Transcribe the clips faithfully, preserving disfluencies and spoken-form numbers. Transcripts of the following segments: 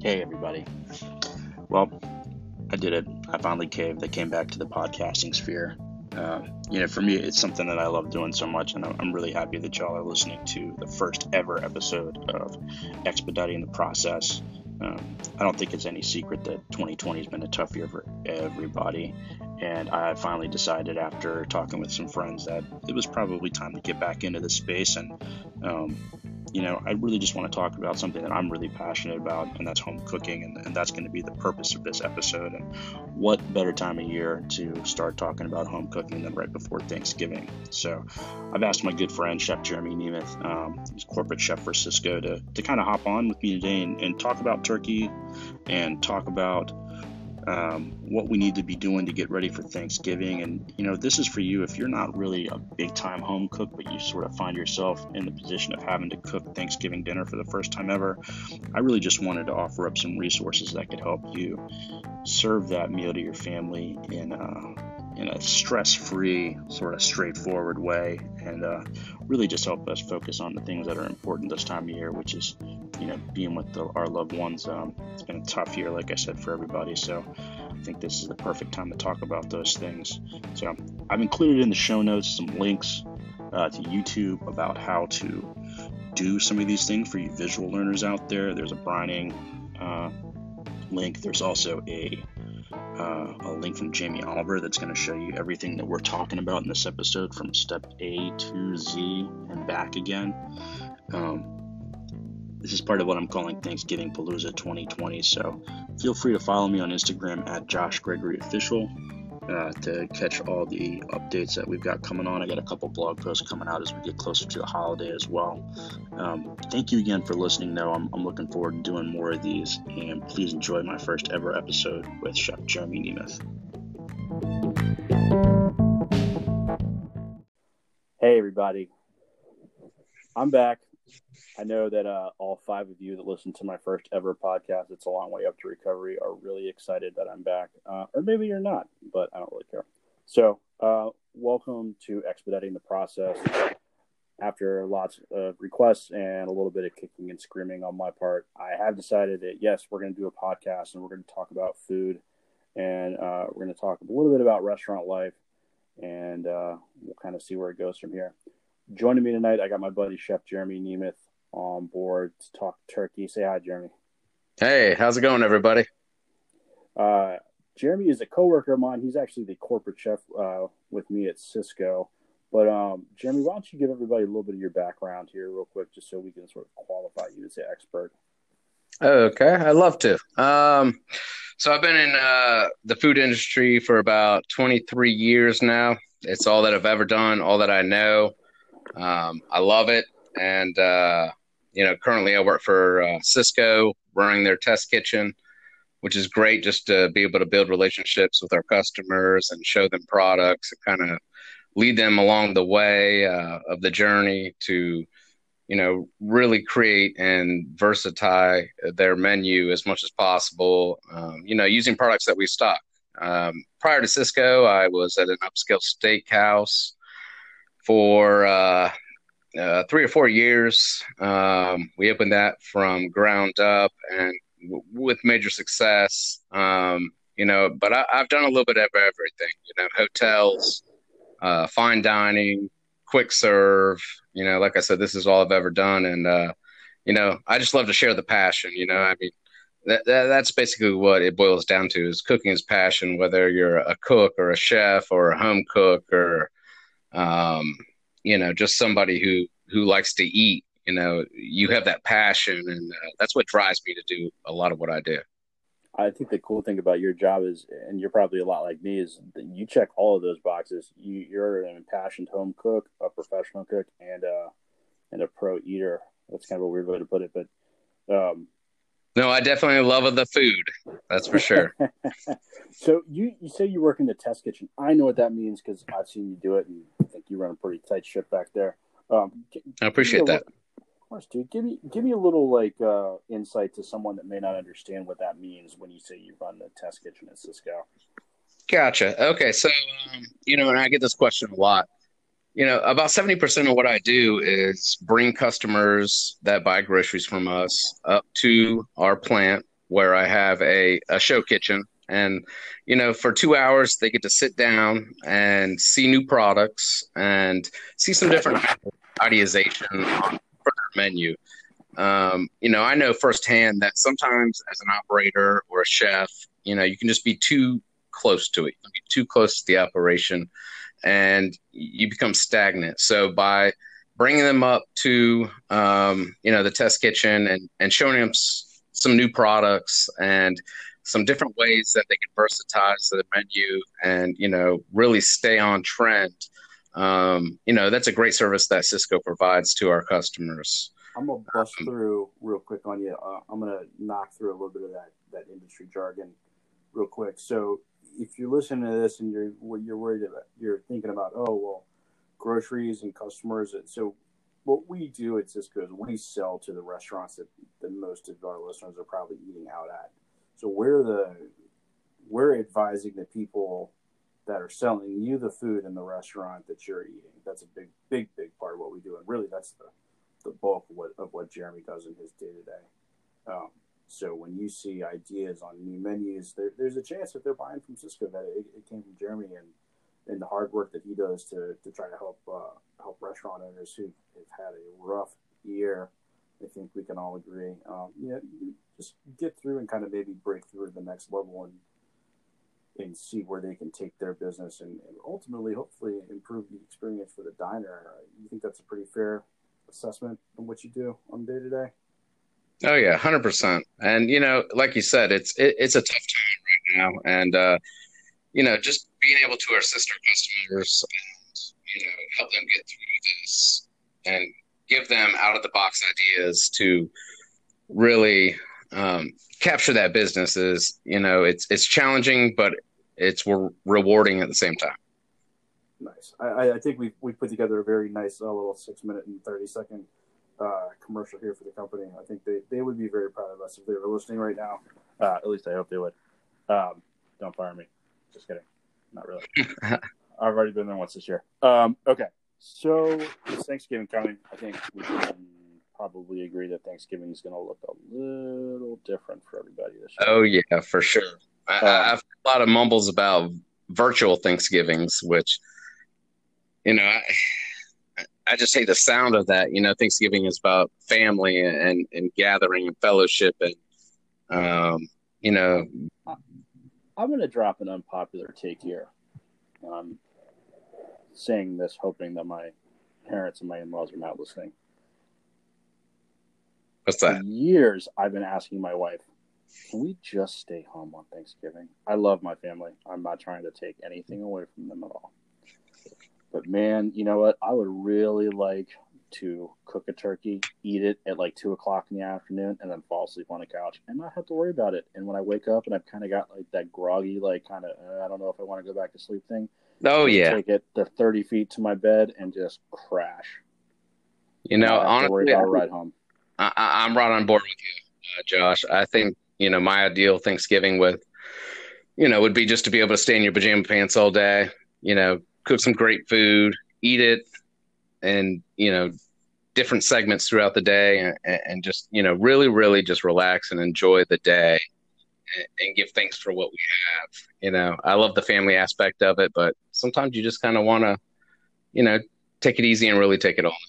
Hey everybody. Well, I did it. I finally caved. I came back to the podcasting sphere. Uh, you know, for me, it's something that I love doing so much, and I'm I'm really happy that y'all are listening to the first ever episode of Expediting the Process. Um, I don't think it's any secret that twenty twenty has been a tough year for everybody, and I finally decided after talking with some friends that it was probably time to get back into this space. And um, you know, I really just want to talk about something that I'm really passionate about, and that's home cooking, and, and that's going to be the purpose of this episode. And what better time of year to start talking about home cooking than right before Thanksgiving? So I've asked my good friend, Chef Jeremy Nemeth, um, he's corporate chef for Sysco, to, to kind of hop on with me today and, and talk about turkey and talk about um, what we need to be doing to get ready for Thanksgiving. And, you know, this is for you if you're not really a big time home cook, but you sort of find yourself in the position of having to cook Thanksgiving dinner for the first time ever. I really just wanted to offer up some resources that could help you serve that meal to your family in a, in a stress-free, sort of straightforward way, and uh, really just help us focus on the things that are important this time of year, which is, you know, being with the, our loved ones. Um, it's been a tough year, like I said, for everybody, so I think this is the perfect time to talk about those things. So I've included in the show notes some links uh, to YouTube about how to do some of these things for you visual learners out there. There's a brining uh, link. There's also a Uh, a link from Jamie Oliver that's going to show you everything that we're talking about in this episode from step A to Z and back again. Um, this is part of what I'm calling Thanksgiving Palooza twenty twenty, so feel free to follow me on Instagram at Josh Gregory Official uh, to catch all the updates that we've got coming on. I got a couple blog posts coming out as we get closer to the holiday as well. Um, thank you again for listening, though. I'm, I'm looking forward to doing more of these, and please enjoy my first ever episode with Chef Jeremy Nemeth. Hey, everybody. I'm back. I know that uh, all five of you that listened to my first ever podcast, It's a Long Way Up to Recovery, are really excited that I'm back. Uh, or maybe you're not, but I don't really care. So, uh, welcome to Expediting the Process. After lots of requests and a little bit of kicking and screaming on my part, I have decided that, yes, we're going to do a podcast and we're going to talk about food, and uh, we're going to talk a little bit about restaurant life, and uh, we'll kind of see where it goes from here. Joining me tonight, I got my buddy Chef Jeremy Nemeth on board to talk turkey. Say hi, Jeremy. Hey, how's it going, everybody? Uh, Jeremy is a coworker of mine. He's actually the corporate chef uh, with me at Sysco. But um, Jeremy, why don't you give everybody a little bit of your background here real quick, just so we can sort of qualify you as an expert. Okay, I'd love to. Um, so I've been in uh, the food industry for about twenty-three years now. It's all that I've ever done, all that I know. Um, I love it. And, uh, you know, currently I work for uh, Sysco, running their test kitchen, which is great just to be able to build relationships with our customers and show them products and kind of lead them along the way uh, of the journey to, you know, really create and versify their menu as much as possible, um, you know, using products that we stock. Um, prior to Sysco, I was at an upscale steakhouse for uh, uh, three or four years. Um, we opened that from ground up and w- with major success, um, you know, but I, I've done a little bit of everything, you know, hotels, uh, fine dining, quick serve, you know, like I said, this is all I've ever done. And, uh, you know, I just love to share the passion, you know, I mean, that, that that's basically what it boils down to, is cooking is passion, whether you're a cook or a chef or a home cook or, um, you know, just somebody who, who likes to eat. You know, you have that passion, and uh, that's what drives me to do a lot of what I do. I think the cool thing about your job is, and you're probably a lot like me, is that you check all of those boxes. You, you're an impassioned home cook, a professional cook, and uh, and a pro eater. That's kind of a weird way to put it, but um, no, I definitely love the food. That's for sure. So you, you say you work in the test kitchen. I know what that means because I've seen you do it, and I think you run a pretty tight ship back there. Um, I appreciate that. Of course, dude. Give me give me a little like uh, insight to someone that may not understand what that means when you say you run the test kitchen at Sysco. Gotcha. Okay, so um, you know, and I get this question a lot. You know, about seventy percent of what I do is bring customers that buy groceries from us up to our plant where I have a, a show kitchen. And, you know, for two hours, they get to sit down and see new products and see some different ideation on for their menu. Um, you know, I know firsthand that sometimes as an operator or a chef, you know, you can just be too close to it. You can be too close to the operation and you become stagnant. So by bringing them up to, um, you know, the test kitchen and, and showing them s- some new products and some different ways that they can versatilize the menu and, you know, really stay on trend. Um, you know, that's a great service that Sysco provides to our customers. I'm gonna bust through real quick on you. Uh, I'm gonna knock through a little bit of that, that industry jargon real quick. So if you're listening to this and you're you're worried about, you're thinking about, oh well, groceries and customers. So what we do at Sysco is we sell to the restaurants that, that most of our listeners are probably eating out at. So we're the we're advising the people that are selling you the food in the restaurant that you're eating. That's a big, big, big part of what we do, and really that's the the bulk of what of what Jeremy does in his day to day. Um So when you see ideas on new menus, there, there's a chance that they're buying from Sysco that it, it came from Jeremy and, and the hard work that he does to, to try to help uh, help restaurant owners who have had a rough year. I think we can all agree. Um, yeah, you just get through and kind of maybe break through to the next level and and see where they can take their business and, and ultimately, hopefully, improve the experience for the diner. You think that's a pretty fair assessment of what you do on day to day? Oh yeah, one hundred percent. And you know, like you said, it's it, it's a tough time right now, and uh, you know, just being able to assist our customers and you know help them get through this and give them out of the box ideas to really um, capture that business is you know it's it's challenging, but it's re- rewarding at the same time. Nice. I, I think we we put together a very nice uh, little six minute and thirty second. Uh, commercial here for the company. I think they, they would be very proud of us if they were listening right now. Uh, at least I hope they would. Um, don't fire me. Just kidding. Not really. I've already been there once this year. Um, okay. So it's Thanksgiving coming. I think we can probably agree that Thanksgiving is going to look a little different for everybody this year. Oh yeah, for sure. I, Um, I've had a lot of mumbles about virtual Thanksgivings, which you know I, I just hate the sound of that. You know, Thanksgiving is about family and, and gathering and fellowship and, um, you know. I'm going to drop an unpopular take here. And I'm saying this hoping that my parents and my in-laws are not listening. What's that? For years, I've been asking my wife, can we just stay home on Thanksgiving? I love my family. I'm not trying to take anything away from them at all. But man, you know what? I would really like to cook a turkey, eat it at like two o'clock in the afternoon, and then fall asleep on the couch and not have to worry about it. And when I wake up and I've kind of got like that groggy, like kind of, uh, I don't know if I want to go back to sleep thing. Oh yeah. Take it the thirty feet to my bed and just crash. You know, honestly, I'll ride home. I, I'm right on board with you, uh, Josh. I think, you know, my ideal Thanksgiving with, you know, would be just to be able to stay in your pajama pants all day, you know, cook some great food, eat it, and, you know, different segments throughout the day and, and just, you know, really, really just relax and enjoy the day and, and give thanks for what we have. You know, I love the family aspect of it, but sometimes you just kind of want to, you know, take it easy and really take it on.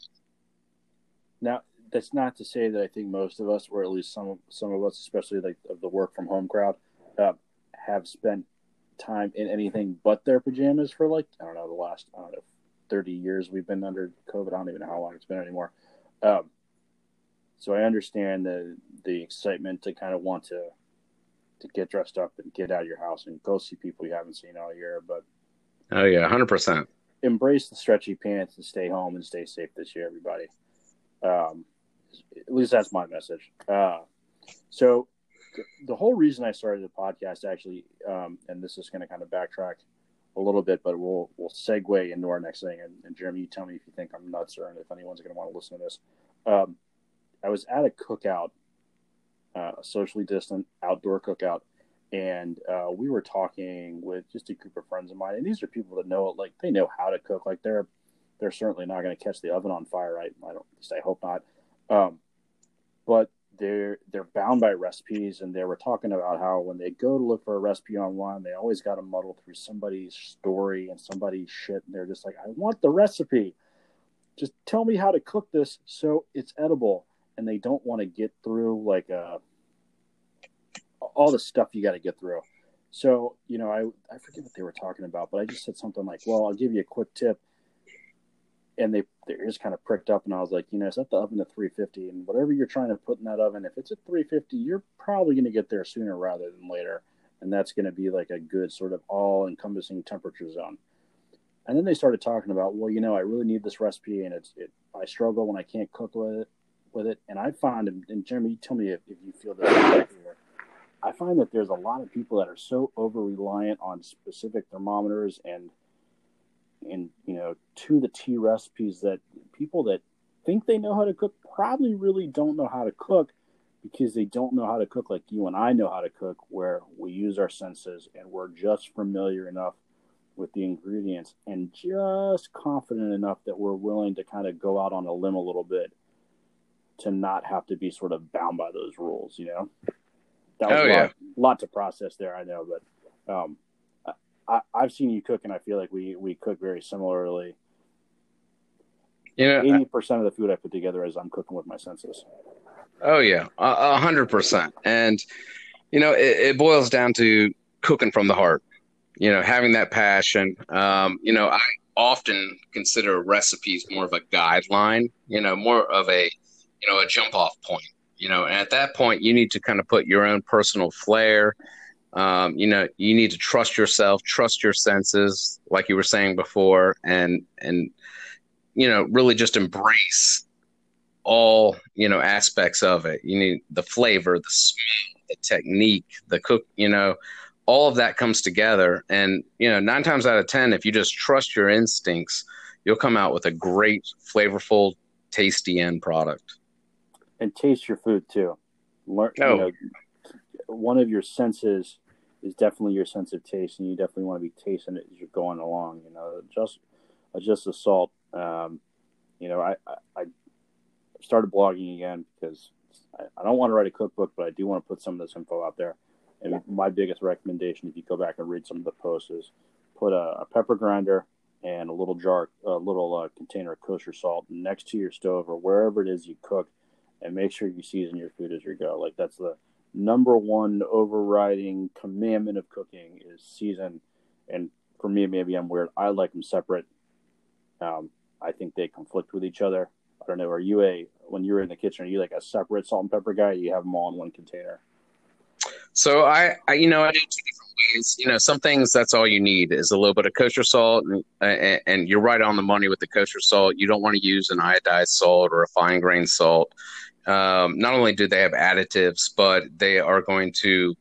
Now, that's not to say that I think most of us, or at least some, some of us, especially like of the work from home crowd, uh, have spent time in anything but their pajamas for like, I don't know, the last, I don't know, thirty years we've been under COVID. I don't even know how long it's been anymore. Um, so I understand the the excitement to kind of want to to get dressed up and get out of your house and go see people you haven't seen all year. But oh yeah, one hundred percent. Embrace the stretchy pants and stay home and stay safe this year, everybody. Um, at least that's my message. Uh, so the whole reason I started the podcast actually, um, and this is going to kind of backtrack a little bit, but we'll we'll segue into our next thing. And, and Jeremy, you tell me if you think I'm nuts or if anyone's going to want to listen to this. Um, I was at a cookout, uh, a socially distant outdoor cookout, and uh, we were talking with just a group of friends of mine. And these are people that know, like, they know how to cook. Like, they're they're certainly not going to catch the oven on fire. Right? I don't. At least I hope not. Um, but they're they're bound by recipes, and they were talking about how when they go to look for a recipe online, they always got to muddle through somebody's story and somebody's shit, and they're just like, I want the recipe. Just tell me how to cook this so it's edible. And they don't want to get through like uh, all the stuff you got to get through. So, you know, I, I forget what they were talking about, but I just said something like, well, I'll give you a quick tip. And they, their ears kind of pricked up, and I was like, you know, set the oven to three fifty, and whatever you're trying to put in that oven, if it's at three fifty, you're probably going to get there sooner rather than later. And that's going to be like a good sort of all-encompassing temperature zone. And then they started talking about, well, you know, I really need this recipe, and it's it, I struggle when I can't cook with it. with it. And I find, and Jeremy, you tell me if, if you feel this here, I find that there's a lot of people that are so over-reliant on specific thermometers and, and you know, to the T recipes that people that think they know how to cook probably really don't know how to cook, because they don't know how to cook like you and I know how to cook, where we use our senses and we're just familiar enough with the ingredients and just confident enough that we're willing to kind of go out on a limb a little bit to not have to be sort of bound by those rules, you know? That was oh, a lot, yeah. lot to process there, I know, but um, I, I've seen you cook, and I feel like we, we cook very similarly. You know, eighty percent of the food I put together is I'm cooking with my senses. Oh, yeah, a hundred percent. And, you know, it, it boils down to cooking from the heart, you know, having that passion. Um, you know, I often consider recipes more of a guideline, you know, more of a, you know, a jump off point, you know, and at that point you need to kind of put your own personal flair. Um, you know, you need to trust yourself, trust your senses, like you were saying before, and, and, you know, really just embrace all, you know, aspects of it. You need the flavor, the smell, the technique, the cook, you know, all of that comes together. And, you know, nine times out of ten, if you just trust your instincts, you'll come out with a great, flavorful, tasty end product. And taste your food too. Learn, oh. you know, one of your senses is definitely your sense of taste, and you definitely want to be tasting it as you're going along. You know, just just the salt. Um, you know, I, I, I started blogging again because I, I don't want to write a cookbook, but I do want to put some of this info out there. And my biggest recommendation, if you go back and read some of the posts, is put a, a pepper grinder and a little jar, a little uh, container of kosher salt next to your stove or wherever it is you cook, and make sure you season your food as you go. Like, that's the number one overriding commandment of cooking is season. And for me, maybe I'm weird. I like them separate. Um, I think they conflict with each other. I don't know. Are you a, when you're in the kitchen, are you like a separate salt and pepper guy? Or you have them all in one container? So I, I, you know, I do two different ways. You know, some things that's all you need is a little bit of kosher salt, and, and, and you're right on the money with the kosher salt. You don't want to use an iodized salt or a fine grain salt. Um, not only do they have additives, but they are going to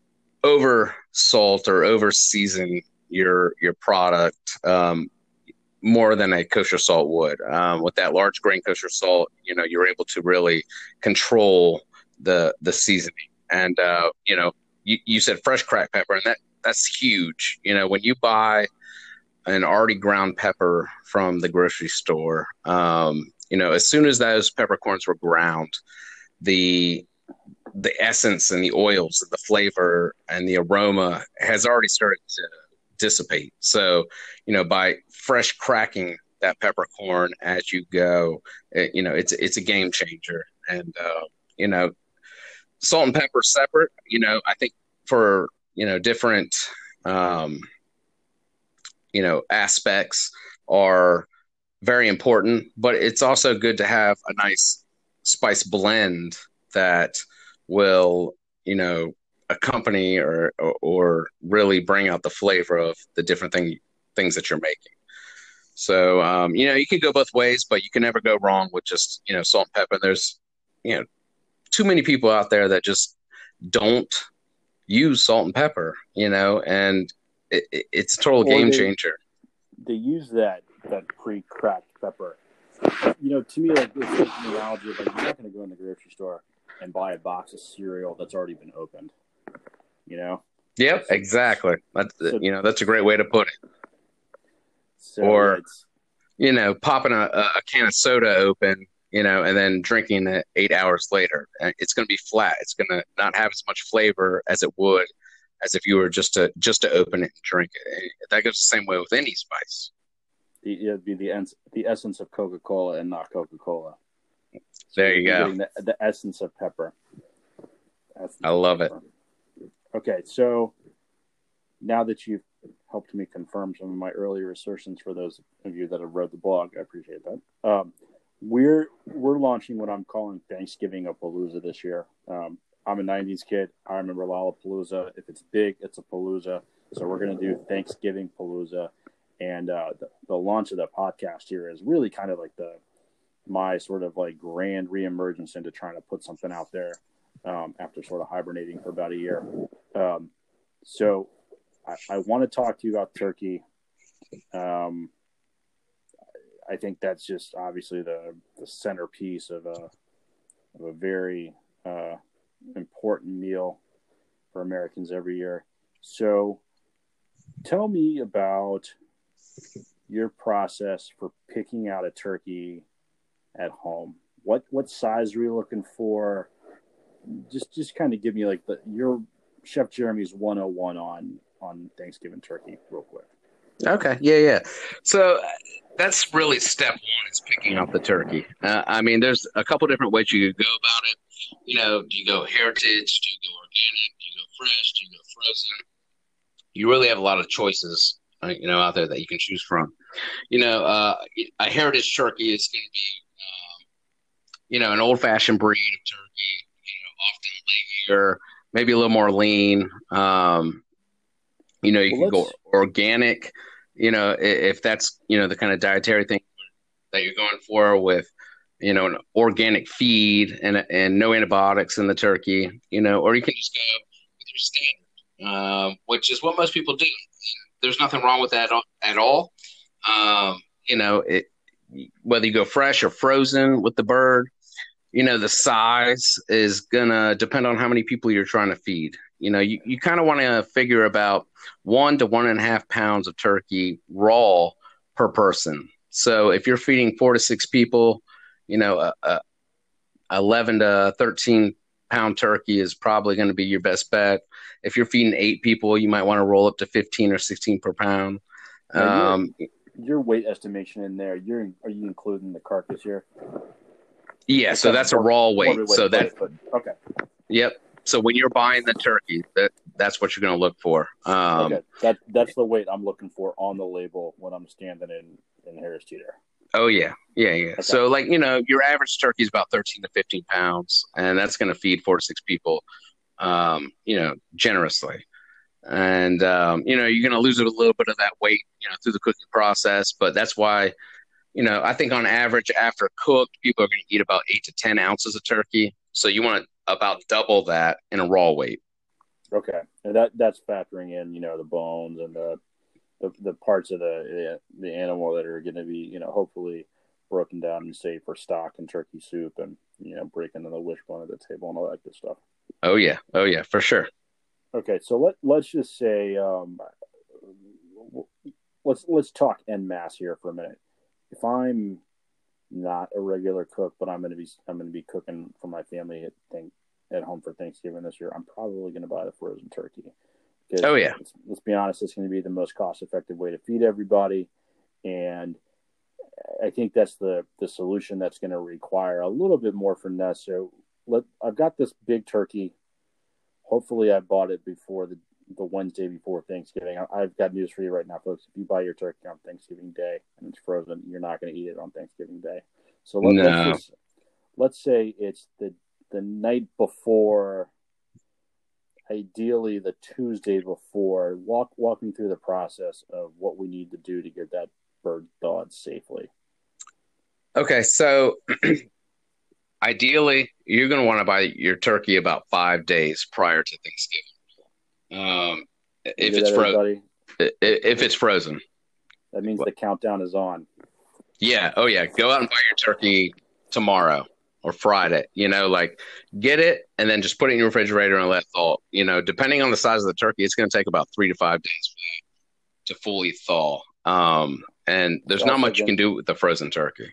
over salt or over season your your product um, more than a kosher salt would. Um, with that large grain kosher salt, you know, you're able to really control the the seasoning. And, uh, you know, you, you said fresh cracked pepper, and that, that's huge. You know, when you buy an already ground pepper from the grocery store, um, you know, as soon as those peppercorns were ground, the the essence and the oils and the flavor and the aroma has already started to dissipate. So, you know, by fresh cracking that peppercorn as you go, it, you know, it's it's a game changer. And, uh, you know, salt and pepper separate, you know, I think for, you know, different, um, you know, aspects are very important, but it's also good to have a nice spice blend that will, you know, accompany or, or, or really bring out the flavor of the different thing, things that you're making. So, um, you know, you can go both ways, but you can never go wrong with just, you know, salt and pepper. There's, you know, too many people out there that just don't use salt and pepper, you know, and it, it, it's a total game they, changer. They use that that pre-cracked pepper. You know, to me, like, it's like an analogy of like, you're not going to go in the grocery store and buy a box of cereal that's already been opened. You know. Yep, so, exactly. That's so, you know, that's a great way to put it. So or, you know, popping a, a can of soda open, you know, and then drinking it eight hours later. And it's going to be flat. It's going to not have as much flavor as it would as if you were just to just to open it and drink it. That goes the same way with any spice. It'd be the the essence of Coca-Cola and not Coca-Cola. So there you go. The, the essence of pepper. Essence I love pepper. it. Okay, so now that you've helped me confirm some of my earlier assertions for those of you that have read the blog, I appreciate that. Um, we're we're launching what I'm calling Thanksgiving a Palooza this year. Um, I'm a nineties kid. I remember Lollapalooza. If it's big, it's a Palooza. So we're going to do Thanksgiving Palooza. And uh, the, the launch of the podcast here is really kind of like the my sort of like grand reemergence into trying to put something out there um, after sort of hibernating for about a year. Um, so I, I want to talk to you about turkey. Um, I think that's just obviously the, the centerpiece of a of a very uh, important meal for Americans every year. So tell me about your process for picking out a turkey at home. What what size are you looking for? Just just kind of give me like the your Chef Jeremy's one oh one on on Thanksgiving turkey real quick. Okay, yeah, yeah. So that's really step one is picking out the turkey. Uh, I mean, there's a couple different ways you could go about it. You know, do you go heritage? Do you go organic? Do you go fresh? Do you go frozen? You really have a lot of choices, you know, out there that you can choose from. You know, uh, a heritage turkey is going to be, um, you know, an old-fashioned breed of turkey, you know, often layer, maybe a little more lean. Um, you know, you well, can go organic, you know, if that's, you know, the kind of dietary thing that you're going for with, you know, an organic feed and and no antibiotics in the turkey, you know, or you can just go with your standard, um, which is what most people do. There's nothing wrong with that at all. Um, you know, it, whether you go fresh or frozen with the bird, you know, the size is going to depend on how many people you're trying to feed. You know, you, you kind of want to figure about one to one and a half pounds of turkey raw per person. So if you're feeding four to six people, you know, a, a eleven to thirteen pound turkey is probably going to be your best bet. If you're feeding eight people, you might want to roll up to fifteen or sixteen per pound. Um, your, your weight estimation in there, you're are you including the carcass here? Yeah, so that's a raw weight. So that okay. Yep. So when you're buying the turkey, that that's what you're going to look for. Um, okay, that that's the weight I'm looking for on the label when I'm standing in in Harris Teeter. Oh yeah, yeah, yeah. Okay. So like you know, your average turkey is about thirteen to fifteen pounds, and that's going to feed four to six people, um, you know, generously. And um, you know, you're going to lose a little bit of that weight, you know, through the cooking process. But that's why, you know, I think on average after cooked, people are going to eat about eight to ten ounces of turkey. So you want to about double that in a raw weight. Okay, and that that's factoring in, you know, the bones and the the, the parts of the the animal that are going to be, you know, hopefully broken down and safe for stock and turkey soup, and you know, breaking the wishbone at the table and all that good stuff. Oh yeah, oh yeah, for sure. Okay, so let let's just say, um, let's let's talk en masse here for a minute. If I'm not a regular cook, but I'm going to be I'm going to be cooking for my family at thing at home for Thanksgiving this year, I'm probably going to buy the frozen turkey. Oh yeah. Let's, let's be honest, it's going to be the most cost-effective way to feed everybody, and I think that's the the solution that's going to require a little bit more finesse. So let I've got this big turkey. Hopefully, I bought it before the the Wednesday before Thanksgiving. I, I've got news for you right now, folks. If you buy your turkey on Thanksgiving Day and it's frozen, you're not going to eat it on Thanksgiving Day. So let, no. let's just, let's say it's the the night before, ideally the Tuesday before. Walk walk me through the process of what we need to do to get that bird thawed safely. Okay, so ideally you're going to want to buy your turkey about five days prior to Thanksgiving. Um, if it's frozen, if it's frozen, that means the countdown is on. Yeah. Oh yeah. Go out and buy your turkey tomorrow or Friday, you know, like get it and then just put it in your refrigerator and let it thaw. You know, depending on the size of the turkey, it's going to take about three to five days for that to fully thaw. Um, and there's not much you can do with the frozen turkey.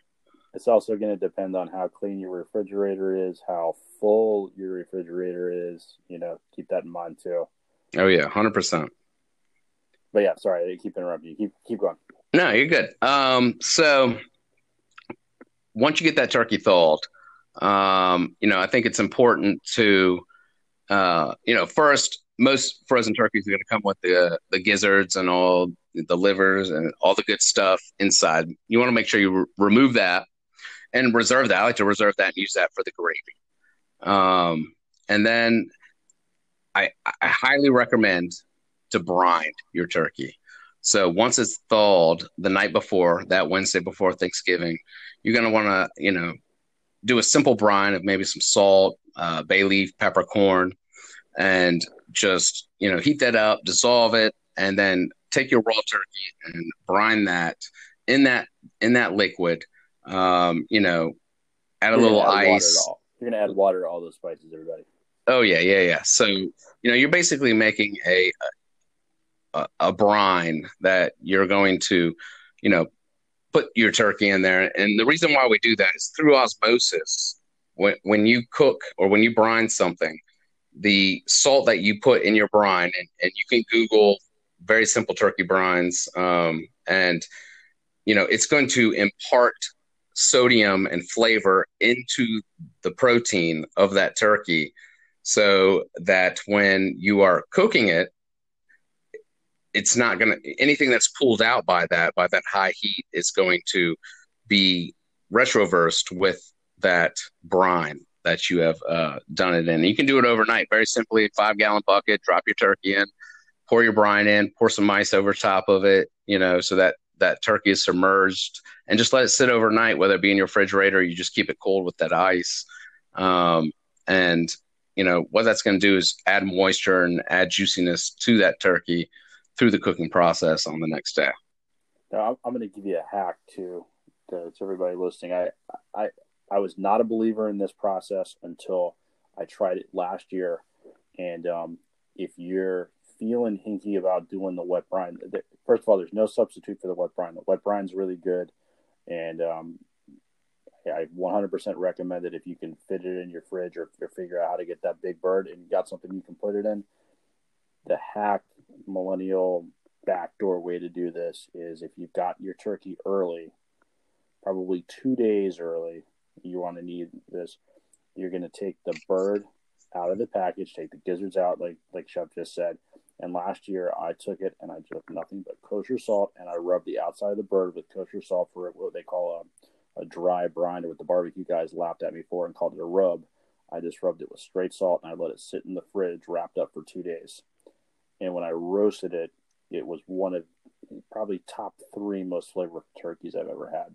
It's also going to depend on how clean your refrigerator is, how full your refrigerator is. You know, keep that in mind too. Oh yeah, one hundred percent. But yeah, sorry, I keep interrupting you. Keep keep going. No, you're good. Um, so once you get that turkey thawed, um, you know, I think it's important to, uh, you know, first, most frozen turkeys are going to come with the the gizzards and all the livers and all the good stuff inside. You want to make sure you re- remove that and reserve that. I like to reserve that and use that for the gravy. Um, and then I, I highly recommend to brine your turkey. So once it's thawed the night before, that Wednesday before Thanksgiving, you're going to want to, you know, do a simple brine of maybe some salt, uh, bay leaf, peppercorn, and just, you know, heat that up, dissolve it, and then take your raw turkey and brine that in that in that liquid. Um, you know, add a You're little gonna add water to ice. all. You're gonna add water to all those spices, everybody. Oh yeah, yeah, yeah. So, you know, you're basically making a a, a brine that you're going to, you know, put your turkey in there. And the reason why we do that is through osmosis. When when you cook or when you brine something, the salt that you put in your brine, and, and you can Google very simple turkey brines, um, and you know it's going to impart sodium and flavor into the protein of that turkey, so that when you are cooking it, it's not going to anything that's pulled out by that by that high heat is going to be retroversed with that brine that you have uh, done it in. You can do it overnight, very simply. Five gallon bucket, drop your turkey in, pour your brine in, pour some ice over top of it, you know, so that that turkey is submerged, and just let it sit overnight, whether it be in your refrigerator or you just keep it cold with that ice. Um, and you know what that's going to do is add moisture and add juiciness to that turkey through the cooking process on the next day. Now, I'm going to give you a hack to, to to everybody listening. I I I was not a believer in this process until I tried it last year. And um, if you're feeling hinky about doing the wet brine, first of all, there's no substitute for the wet brine. The wet brine's really good, and um, I one hundred percent recommend it if you can fit it in your fridge or, or figure out how to get that big bird and you got something you can put it in. The hack millennial backdoor way to do this is if you've got your turkey early, probably two days early, you want to need this. You're going to take the bird out of the package, take the gizzards out, like like Chef just said. And last year I took it and I took nothing but kosher salt and I rubbed the outside of the bird with kosher salt for what they call a, a dry brine, or what the barbecue guys laughed at me for and called it a rub. I just rubbed it with straight salt and I let it sit in the fridge wrapped up for two days. And when I roasted it, it was one of probably top three most flavorful turkeys I've ever had.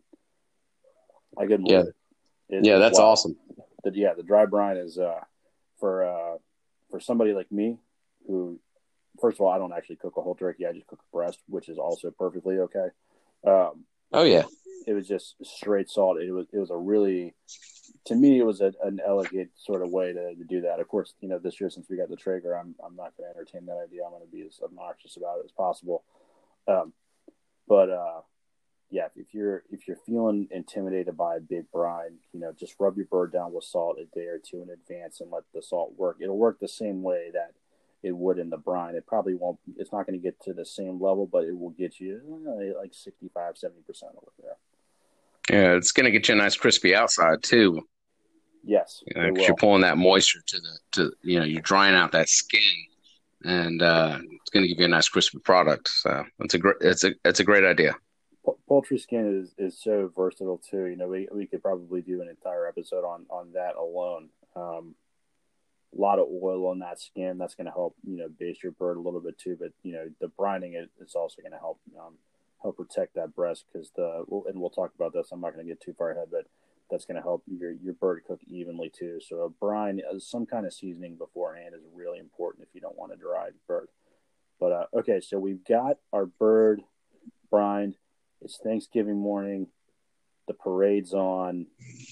I couldn't Yeah. believe it. it yeah, that's wild. awesome. The, yeah, the dry brine is uh, for uh, for somebody like me who, first of all, I don't actually cook a whole turkey. I just cook a breast, which is also perfectly okay. Um, Oh yeah. It was just straight salt. It was it was a really, to me, it was a, an elegant sort of way to, to do that. Of course, you know, this year since we got the Traeger, I'm I'm not going to entertain that idea. I'm going to be as obnoxious about it as possible. Um, but uh, yeah, if you're if you're feeling intimidated by a big brine, you know, just rub your bird down with salt a day or two in advance and let the salt work. It'll work the same way that it would in the brine. It probably won't. It's not going to get to the same level, but it will get you uh, like sixty-five, seventy percent over there. Yeah, it's going to get you a nice crispy outside too. Yes, You know, 'cause you're pulling that moisture to the to you know you're drying out that skin, and uh, it's going to give you a nice crispy product. So it's a great it's a it's a great idea. Poultry skin is, is so versatile too. You know, we we could probably do an entire episode on on that alone. Um, a lot of oil on that skin. That's going to help, you know, baste your bird a little bit too. But, you know, the brining it is also going to help um, help protect that breast because the and we'll talk about this. I'm not going to get too far ahead, but that's going to help your your bird cook evenly too. So a brine, some kind of seasoning beforehand is really important if you don't want a dry bird. But uh, okay, so we've got our bird brined. It's Thanksgiving morning. The parade's on.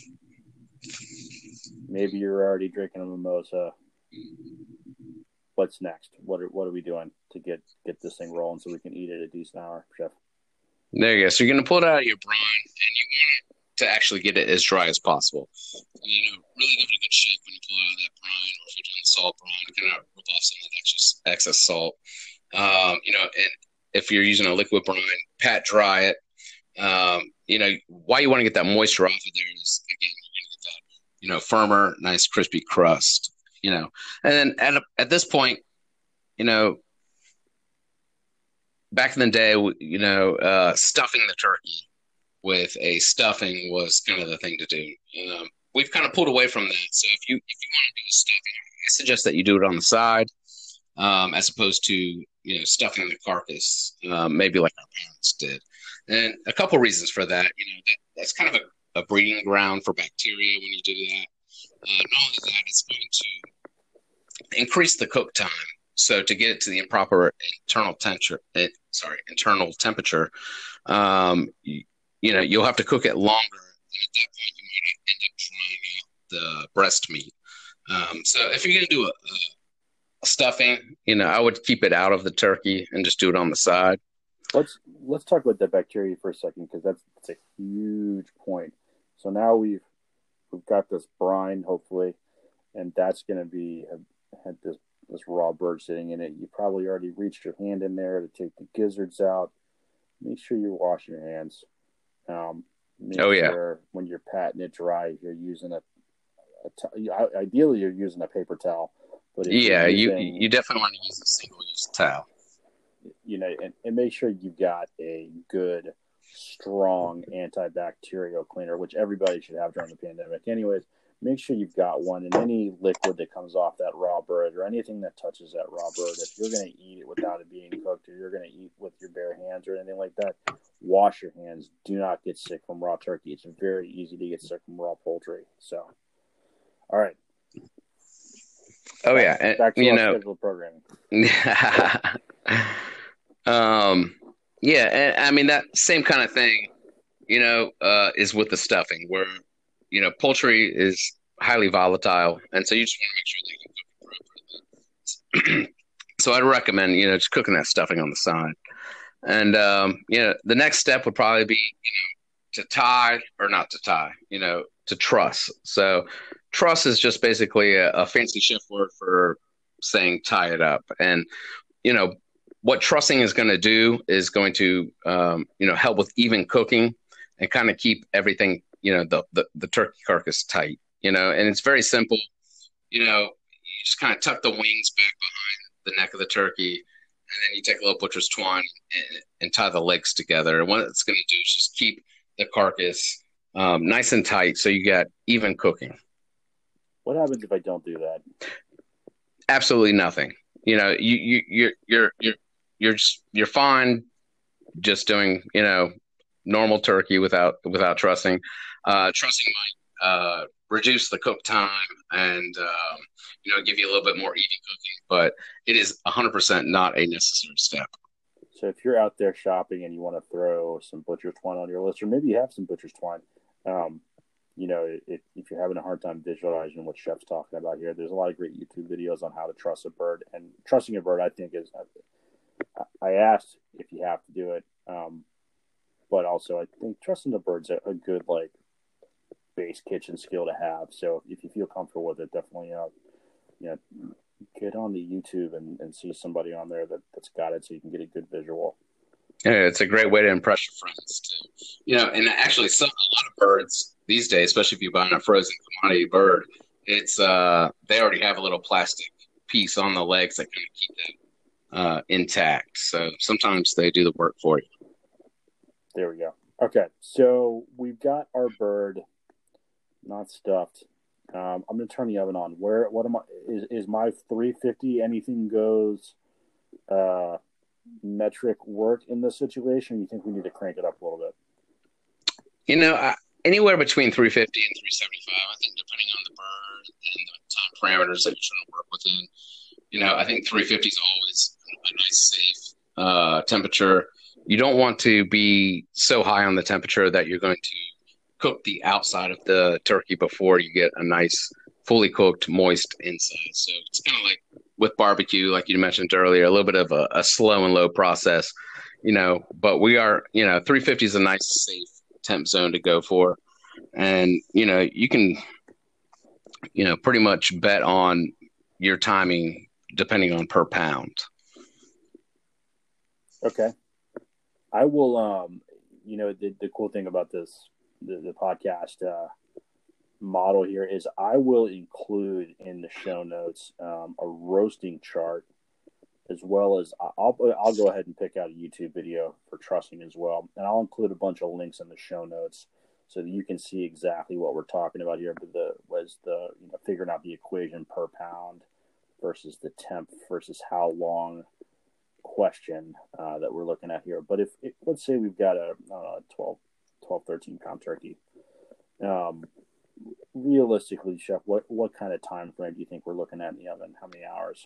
Maybe you're already drinking a mimosa. What's next? What are what are we doing to get get this thing rolling so we can eat it at a decent hour, Chef? There you go. So you're going to pull it out of your brine, and you want to actually get it as dry as possible. You know, really give it a good shake when you pull out of that brine, or if you're doing the salt brine, kind of rip off some of that excess, excess salt. Um, you know, and if you're using a liquid brine, pat dry it. Um, you know, why you want to get that moisture off of there is, again, you're going to get that, you know, firmer, nice, crispy crust, you know. And then at, a, at this point, you know, back in the day, you know, uh, stuffing the turkey with a stuffing was kind of the thing to do. Um, we've kind of pulled away from that. So if you if you want to do a stuffing, I suggest that you do it on the side, um, as opposed to, you know, stuffing the carcass, um, maybe like our parents did. And a couple reasons for that. You know, that, that's kind of a, a breeding ground for bacteria when you do that. Uh, not only that, it's going to increase the cook time. So to get it to the improper internal temperature, sorry, internal temperature, um, you, you know, you'll have to cook it longer. And at that point, you might end up drying out the breast meat. Um, so if you're going to do a, a stuffing, you know, I would keep it out of the turkey and just do it on the side. Let's let's talk about that bacteria for a second, because that's, that's a huge point. So now we've we've got this brine, hopefully, and that's going to be had this this raw bird sitting in it. You probably already reached your hand in there to take the gizzards out. Make sure you're washing your hands. Um, make oh yeah. Sure when you're patting it dry, you're using a, a t- ideally you're using a paper towel. But yeah, using, you you definitely want to use a single-use towel. You know, and, and make sure you've got a good, strong antibacterial cleaner, which everybody should have during the pandemic. Anyways, make sure you've got one, and any liquid that comes off that raw bird or anything that touches that raw bird, if you're going to eat it without it being cooked, or you're going to eat with your bare hands or anything like that, wash your hands. Do not get sick from raw turkey. It's very easy to get sick from raw poultry. So, all right. Oh, back, yeah. And, back to you our know, scheduled programming. um, yeah, and I mean, that same kind of thing, you know, uh, is with the stuffing, where, you know, poultry is highly volatile, and so you just want to make sure that you can cook it properly. So I'd recommend, you know, just cooking that stuffing on the side. And, um, you know, the next step would probably be, you know, to tie or not to tie, you know, to truss. So truss is just basically a, a fancy chef word for saying tie it up. And, you know, what trussing is going to do is going to, um, you know, help with even cooking and kind of keep everything, you know, the, the, the turkey carcass tight, you know, and it's very simple. You know, you just kind of tuck the wings back behind the neck of the turkey, and then you take a little butcher's twine and, and tie the legs together. And what it's going to do is just keep the carcass um, nice and tight, so you got even cooking. What happens if I don't do that? Absolutely nothing. You know, you you you're you're you're you're just, you're fine just doing, you know, normal turkey without without trussing. Uh, trussing might uh, reduce the cook time and um, you know, give you a little bit more even cooking, but it is one hundred percent not a necessary step. So if you're out there shopping and you want to throw some butcher's twine on your list, or maybe you have some butcher's twine, um, you know, if, if you're having a hard time visualizing what Chef's talking about here, there's a lot of great YouTube videos on how to truss a bird. And trussing a bird, I think, is – I asked if you have to do it, um, but also I think trussing a bird's a, a good, like, base kitchen skill to have. So if you feel comfortable with it, definitely, uh, you know, get on the YouTube and, and see somebody on there that, that's got it so you can get a good visual. Yeah, it's a great way to impress your friends, too. You know, and actually some, a lot of birds these days, especially if you're buying a frozen commodity bird, it's uh, they already have a little plastic piece on the legs that kind of keep that uh, intact. So sometimes they do the work for you. There we go. Okay, so we've got our bird not stuffed. Um, I'm going to turn the oven on. Where, what am I, is, is my three fifty anything goes uh, metric work in this situation? Or you think we need to crank it up a little bit? You know, I, anywhere between three fifty and three seventy-five, I think, depending on the bird and the time parameters that you're trying to work within. You know, I think three fifty is always a nice, safe uh, temperature. You don't want to be so high on the temperature that you're going to cook the outside of the turkey before you get a nice, fully cooked, moist inside. So it's kind of like with barbecue, like you mentioned earlier, a little bit of a, a slow and low process, you know, but we are, you know, three fifty is a nice, safe temp zone to go for. and you know you can you know pretty much bet on your timing depending on per pound. Okay. I will, um, you know, the, the cool thing about this, the, the podcast uh, model here is I will include in the show notes um, a roasting chart, as well as I'll, I'll go ahead and pick out a YouTube video for trussing as well. And I'll include a bunch of links in the show notes so that you can see exactly what we're talking about here. But the was the, you know, figuring out the equation per pound versus the temp versus how long question uh, that we're looking at here. But if, if let's say we've got a, I don't know, a twelve, twelve, thirteen pound turkey, um, realistically, Chef, what, what kind of time frame do you think we're looking at in the oven? How many hours?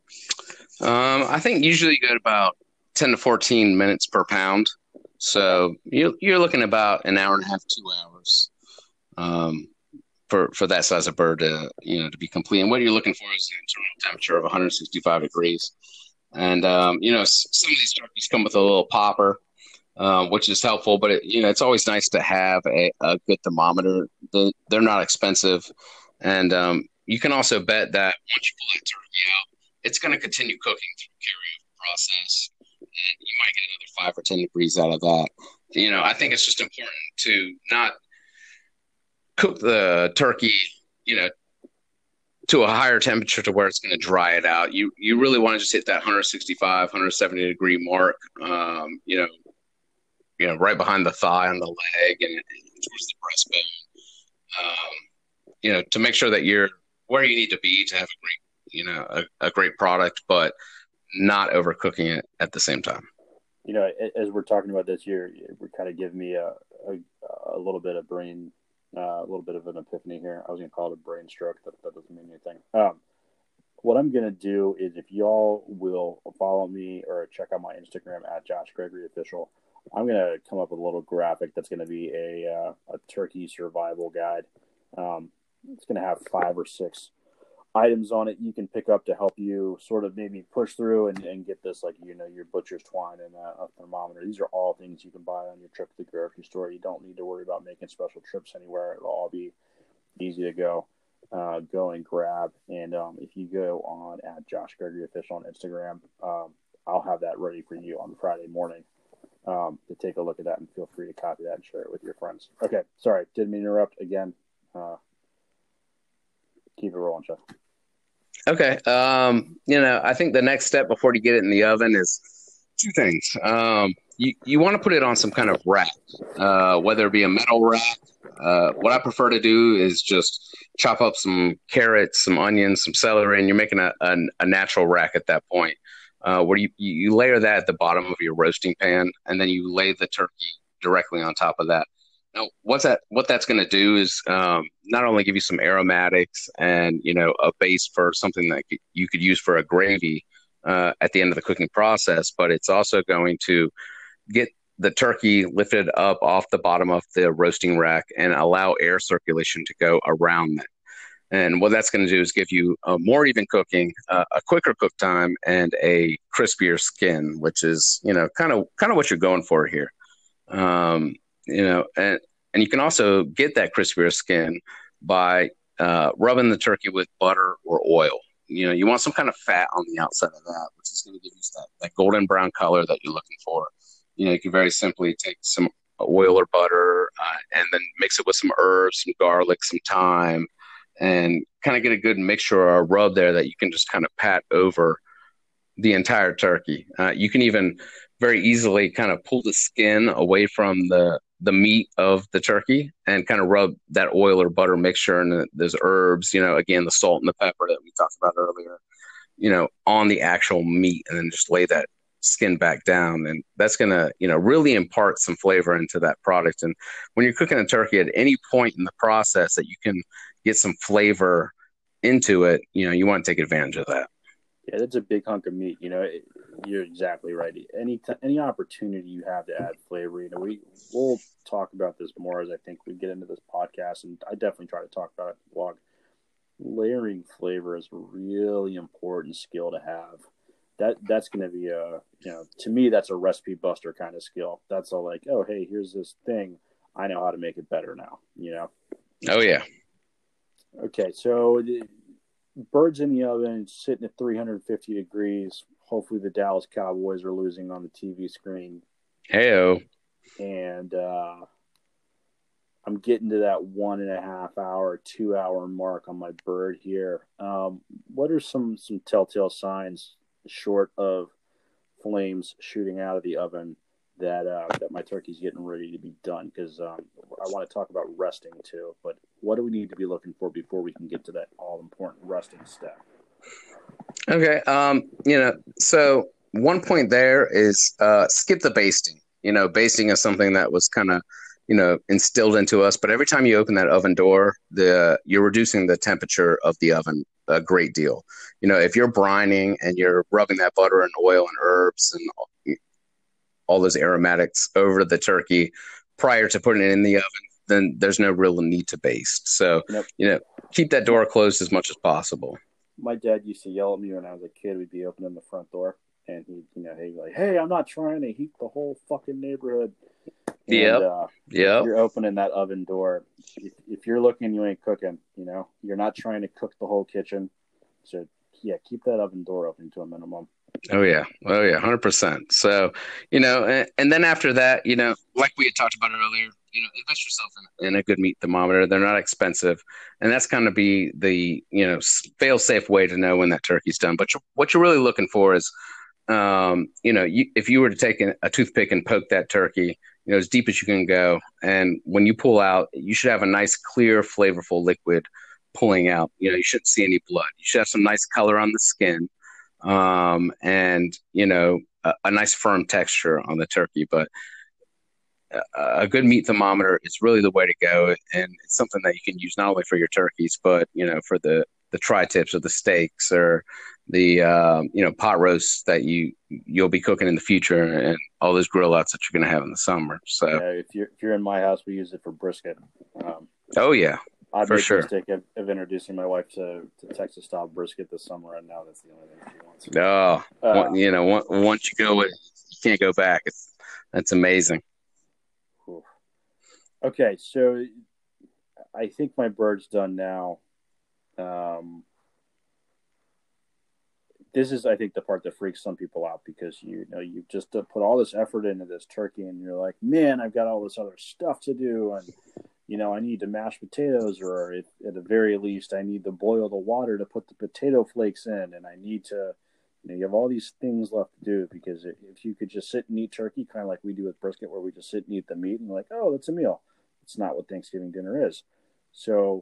Um, I think usually you get about ten to fourteen minutes per pound. So you're, you're looking about an hour and a half, two hours um, for, for that size of bird to, you know, to be complete. And what you're looking for is an internal temperature of one hundred sixty-five degrees. And, um, you know, some of these turkeys come with a little popper, uh, which is helpful, but, it, you know, it's always nice to have a, a good thermometer. They're, they're not expensive. And um, you can also bet that once you pull that turkey out, it's going to continue cooking through the carryover process. And you might get another five or ten degrees out of that. You know, I think it's just important to not cook the turkey, you know, to a higher temperature to where it's going to dry it out. You you really want to just hit that one sixty-five, one seventy degree mark, um, you know, you know, right behind the thigh on the leg and, and towards the breastbone, um, you know, to make sure that you're where you need to be to have a great, you know, a, a great product, but not overcooking it at the same time. You know, as we're talking about this, you're, you're kind of giving me a, a, a little bit of brain Uh, a little bit of an epiphany here. I was going to call it a brain stroke. That, that doesn't mean anything. Um, what I'm going to do is if y'all will follow me or check out my Instagram at Josh Gregory Official, I'm going to come up with a little graphic that's going to be a, uh, a turkey survival guide. Um, it's going to have five or six items on it you can pick up to help you sort of maybe push through and, and get this, like, you know, your butcher's twine and a, a thermometer. These are all things you can buy on your trip to the grocery store. You don't need to worry about making special trips anywhere. It'll all be easy to go, uh, go and grab. And um, if you go on at Josh Gregory Official on Instagram, um, I'll have that ready for you on Friday morning um, to take a look at that, and feel free to copy that and share it with your friends. Okay. Sorry. Didn't mean to interrupt again. Uh, keep it rolling, Chef. Okay. Um, you know, I think the next step before you get it in the oven is two things. Um, you, you want to put it on some kind of rack, uh, whether it be a metal rack. Uh, what I prefer to do is just chop up some carrots, some onions, some celery, and you're making a, a, a natural rack at that point, uh, where you, you layer that at the bottom of your roasting pan, and then you lay the turkey directly on top of that. Now, what's that? What that's going to do is um, not only give you some aromatics and, you know, a base for something that you could use for a gravy uh, at the end of the cooking process, but it's also going to get the turkey lifted up off the bottom of the roasting rack and allow air circulation to go around that. And what that's going to do is give you a more even cooking, uh, a quicker cook time, and a crispier skin, which is, you know, kind of kind of what you're going for here. Um, You know, and, and you can also get that crispier skin by uh, rubbing the turkey with butter or oil. You know, you want some kind of fat on the outside of that, which is going to give you that, that golden brown color that you're looking for. You know, you can very simply take some oil or butter uh, and then mix it with some herbs, some garlic, some thyme, and kind of get a good mixture or a rub there that you can just kind of pat over the entire turkey. Uh, you can even very easily kind of pull the skin away from the the meat of the turkey and kind of rub that oil or butter mixture and those herbs, you know, again, the salt and the pepper that we talked about earlier, you know, on the actual meat, and then just lay that skin back down. And that's going to, you know, really impart some flavor into that product. And when you're cooking a turkey at any point in the process that you can get some flavor into it, you know, you want to take advantage of that. Yeah, that's a big hunk of meat. You know, it, you're exactly right. Any t- any opportunity you have to add flavor, you know, we we'll talk about this more as I think we get into this podcast, and I definitely try to talk about it in the blog. Layering flavor is a really important skill to have. That that's going to be a, you know, to me that's a recipe buster kind of skill. That's all like, oh hey, here's this thing. I know how to make it better now, you know? Oh, yeah. Okay, so the birds in the oven sitting at three hundred fifty degrees. Hopefully the Dallas Cowboys are losing on the T V screen. Hey-o. And uh, I'm getting to that one and a half hour, two hour mark on my bird here. Um, what are some, some telltale signs short of flames shooting out of the oven that uh, that my turkey's getting ready to be done? Because um, I want to talk about resting too. But what do we need to be looking for before we can get to that all important resting step? Okay. Um, you know, so one point there is uh, skip the basting. You know, basting is something that was kind of, you know, instilled into us. But every time you open that oven door, the you're reducing the temperature of the oven a great deal. You know, if you're brining and you're rubbing that butter and oil and herbs and all, all those aromatics over the turkey prior to putting it in the oven, then there's no real need to baste. So, Yep. you know, keep that door closed as much as possible. My dad used to yell at me when I was a kid. We'd be opening the front door, and he'd, you know, he'd be like, "Hey, I'm not trying to heat the whole fucking neighborhood." Yeah. Uh, Yeah. If you're opening that oven door, if, if you're looking, you ain't cooking. You know, you're not trying to cook the whole kitchen. So yeah, keep that oven door open to a minimum. Oh yeah. Oh yeah. one hundred percent. So, you know, and, and then after that, you know, like we had talked about earlier, you know, invest yourself in, in a good meat thermometer. They're not expensive. And that's going to be the, you know, fail safe way to know when that turkey's done. But you're, what you're really looking for is, um, you know, you, if you were to take a, a toothpick and poke that turkey, you know, as deep as you can go. And when you pull out, you should have a nice, clear, flavorful liquid pulling out. You know, you shouldn't see any blood. You should have some nice color on the skin. Um, and, you know, a, a nice firm texture on the turkey. But a, a good meat thermometer is really the way to go. And it's something that you can use not only for your turkeys, but, you know, for the, the tri-tips or the steaks or the, um, you know, pot roasts that you, you'll be cooking in the future and all those grill outs that you're going to have in the summer. So yeah, if you're, if you're in my house, we use it for brisket. Um, oh yeah. I For made sure. the mistake of, of introducing my wife to, to Texas style brisket this summer, and now that's the only thing she wants. Oh, Uh, one- you know, one, once you go with, you can't go back. It's, that's amazing. Okay, so I think my bird's done now. Um, this is, I think, the part that freaks some people out because you know you just put all this effort into this turkey, and you're like, man, I've got all this other stuff to do, and you know, I need to mash potatoes, or if, at the very least, I need to boil the water to put the potato flakes in, and I need to, you know, you have all these things left to do because if you could just sit and eat turkey, kind of like we do with brisket, where we just sit and eat the meat, and you're like, oh, that's a meal. It's not what Thanksgiving dinner is. So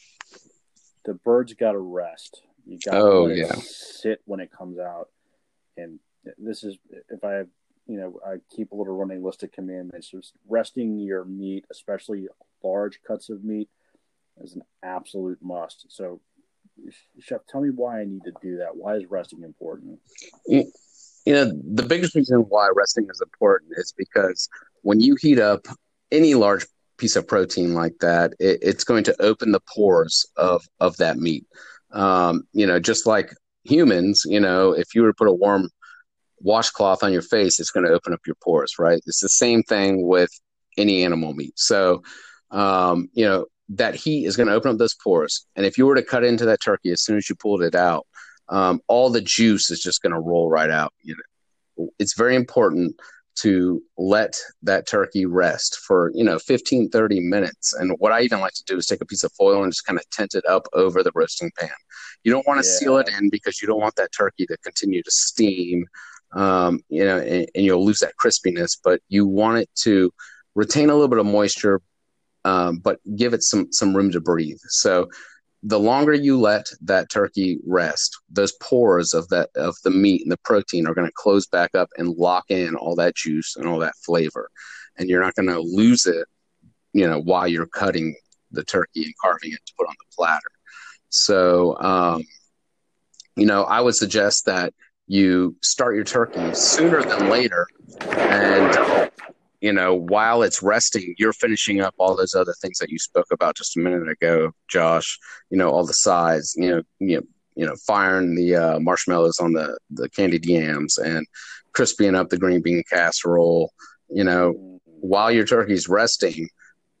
the bird's got to rest. You got to Oh, let yeah. it sit when it comes out. And this is, if I have, you know, I keep a little running list of commandments. Just resting your meat, especially large cuts of meat, is an absolute must. So, Chef, tell me why I need to do that. Why is resting important? You know, the biggest reason why resting is important is because when you heat up any large piece of protein like that, it, it's going to open the pores of, of that meat. Um, you know, just like humans, you know, if you were to put a warm washcloth on your face, it's going to open up your pores, right? It's the same thing with any animal meat. So, um, you know, that heat is going to open up those pores. And if you were to cut into that turkey as soon as you pulled it out, um, all the juice is just going to roll right out. You know, it's very important to let that turkey rest for, you know, fifteen, thirty minutes. And what I even like to do is take a piece of foil and just kind of tent it up over the roasting pan. You don't want to Yeah. seal it in because you don't want that turkey to continue to steam, um, you know, and, and you'll lose that crispiness, but you want it to retain a little bit of moisture, um, but give it some, some room to breathe. So the longer you let that turkey rest, those pores of that of the meat and the protein are going to close back up and lock in all that juice and all that flavor, and you're not going to lose it, you know, while you're cutting the turkey and carving it to put on the platter. So, um, you know, I would suggest that you start your turkey sooner than later, and you know, while it's resting, you're finishing up all those other things that you spoke about just a minute ago, Josh. You know, all the sides, you know, you know, you know, firing the uh, marshmallows on the, the candied yams and crisping up the green bean casserole. You know, while your turkey's resting,